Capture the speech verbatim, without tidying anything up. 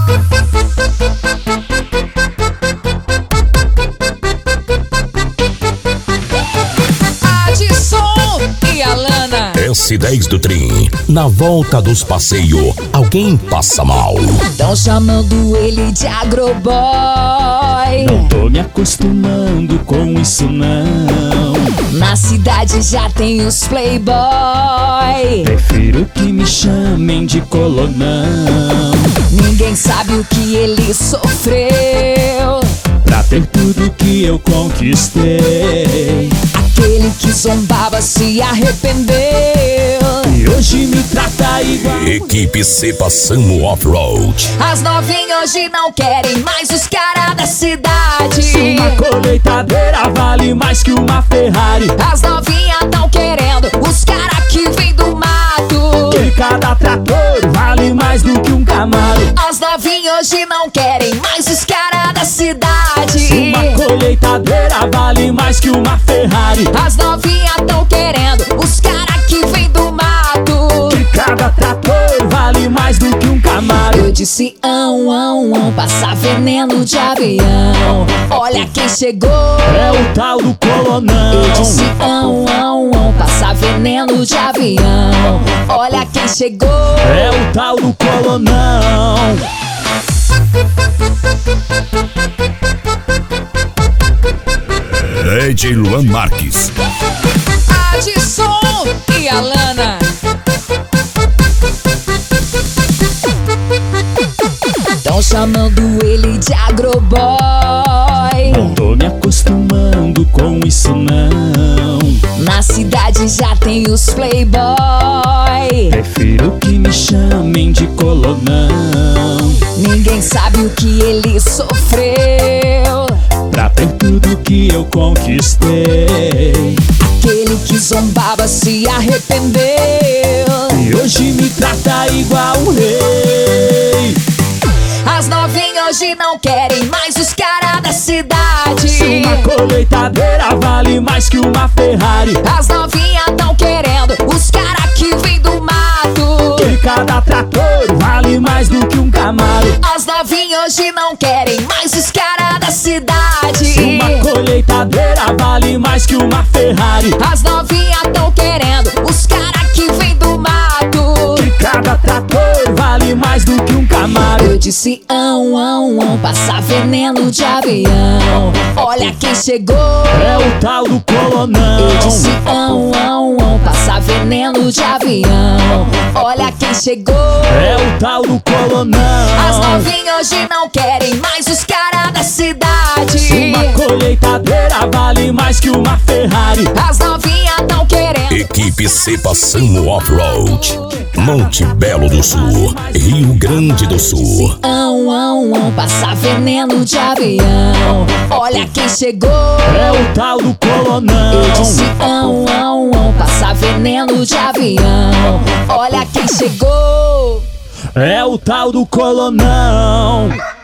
S dez do Trim, na volta dos passeios, alguém passa mal. Tão chamando ele de agroboy. Não tô me acostumando com isso não. Na cidade já tem os playboy. Prefiro que me chamem de colonão. Ninguém sabe o que ele sofreu pra ter tudo que eu conquistei. Aquele que zombava se arrependeu e hoje me trata igual. Equipe C passando off-road. As novinhas hoje não querem mais os caras da cidade. Uma colheitadeira vale mais que uma Ferrari. As novinhas tão querendo os caras que vem do mato. Que cada trator vale mais do que um Camaro. As novinhas hoje não querem mais os caras da cidade. Uma colheitadeira vale mais que uma Ferrari. As novinhas tão querendo os caras que vem do mato. Que cada trator vale mais do que um Camaro. Eu disse ão, ão, ão, passar veneno de avião. Olha quem chegou, é o tal do colonão. Eu disse ão, ão, ão, passar veneno de avião. Olha quem chegou, é o tal do colonão. D J Luan Marques, Adson e Alana. Tão chamando ele de agroboy. Não tô me acostumando com isso não. Na cidade já tem os playboy. Prefiro que me chamem de colonão. Ninguém sabe o que ele sofreu pra ter tudo que eu conquistei. Aquele que zombava se arrependeu e hoje me trata igual um rei. As novinhas hoje não querem mais os caras da cidade. Uma colheitadeira vale mais que uma Ferrari. As novinhas tão querendo os caras que vem do mato. Que cada trator vale mais do que um Camaro. As novinhas hoje não querem mais os caras da cidade. Uma colheitadeira vale mais que uma Ferrari. As novinhas tão querendo os caras que vem do mato. Que cada trator vale mais do que um Camaro. Eu disse ão, ão, ão, passar veneno de avião. Olha quem chegou, é o tal do colonão. Eu disse ão, ão, ão, passar veneno de avião. Olha quem chegou, é o tal do colonão. As novinhas hoje não querem mais os caras da cidade. Uma colheitadeira vale mais que uma Ferrari. As novinhas tão querendo. Equipe C passando off-road. Monte Belo do Sul, Rio Grande do Sul. Ão, ão, ão, passar veneno de avião. Olha quem chegou, é o tal do colonão. Eu disse ão, ão, ão, passar veneno de avião. Olha quem chegou, é o tal do colonão.